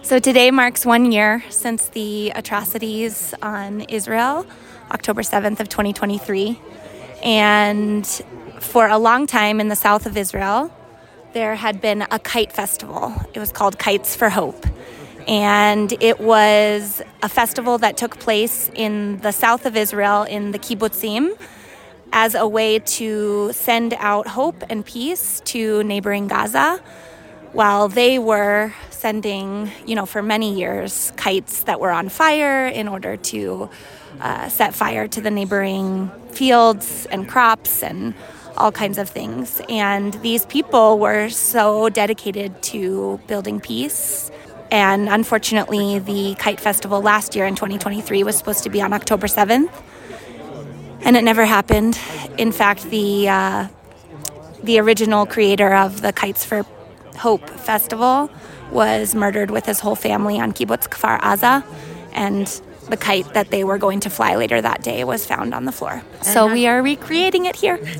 So today marks 1 year since the atrocities on Israel, October 7th of 2023. And for a long time in the south of Israel, there had been a kite festival. It was called Kites for Hope. And it was a festival that took place in the south of Israel in the kibbutzim as a way to send out hope and peace to neighboring Gaza, while they were sending, for many years, kites that were on fire in order to set fire to the neighboring fields and crops and all kinds of things. And these people were so dedicated to building peace. And unfortunately, the Kite Festival last year in 2023 was supposed to be on October 7th. And it never happened. In fact, the original creator of the Kites for Hope Festival was murdered with his whole family on Kibbutz Kfar Aza, and the kite that they were going to fly later that day was found on the floor. So we are recreating it here.